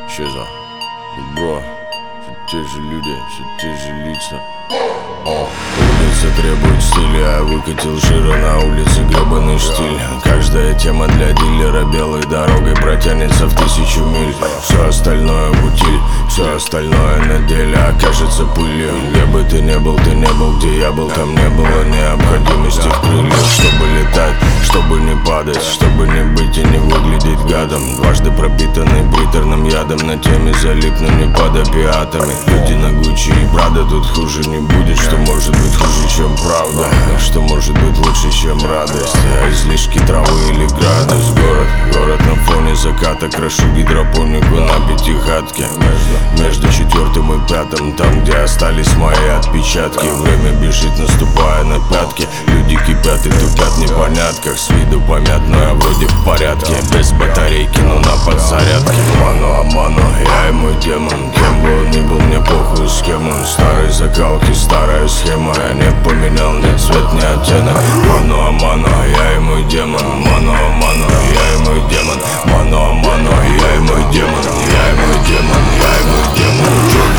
Щеза, бро, все те же люди, все те же лица. Улица требует стиля, я выкатил жира на улице, гребаный штиль. Каждая тема для дилера белой дорогой протянется в 1000 миль. Все остальное в утиль, все остальное на деле окажется пылью. Где бы ты не был, где я был, там не было необходимости в крыльях. Чтобы летать, чтобы не падать, чтобы не быть и не выглядеть гадом. Дважды пропитанный приторным ядом, на теме залипну не под опиатами. Люди на Гуччи и Прада, тут хуже не будет. Что может быть хуже, чем правда? Что может быть лучше, чем радость? А излишки травы или градус? Город на фоне заката, крошу гидропонику на пятихатке. Между 4-м и 5-м, там, где остались мои отпечатки. Время бежит, наступая на пятки. Люди кипят и тупят в непонятках. С виду помят, но я вроде в порядке. Без батарейки, но на подзарядке. Мано, я и мой демон. Кем бы он ни был, мне похуй, с кем он. Старые закалки, старая схема. Я не поменял ни цвет, ни оттенок. Мано, я и мой демон. Мано, я и мой демон. Мано, я и мой демон. Я и мой демон, я и мой демон.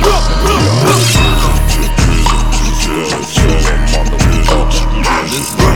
This